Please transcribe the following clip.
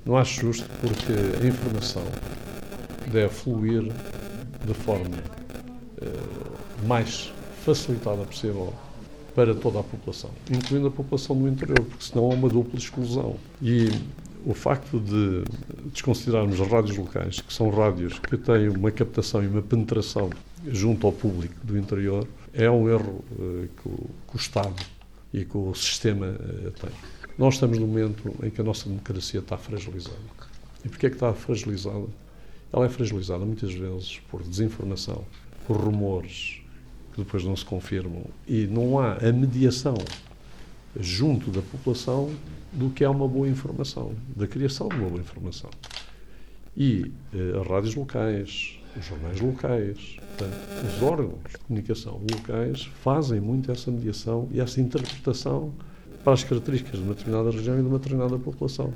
Não acho justo porque a informação deve fluir de forma mais facilitada possível para toda a população, incluindo a população do interior, porque senão há uma dupla exclusão. E o facto de desconsiderarmos as rádios locais, que são rádios que têm uma captação e uma penetração junto ao público do interior, é um erro que o Estado e que o sistema tem. Nós estamos num momento em que a nossa democracia está fragilizada. E porquê é que está fragilizada? Ela é fragilizada muitas vezes por desinformação, por rumores que depois não se confirmam, e não há a mediação junto da população do que é uma boa informação, da criação de uma boa informação. E as rádios locais, os jornais locais, os órgãos de comunicação locais fazem muito essa mediação e essa interpretação para as características de uma determinada região e de uma determinada população.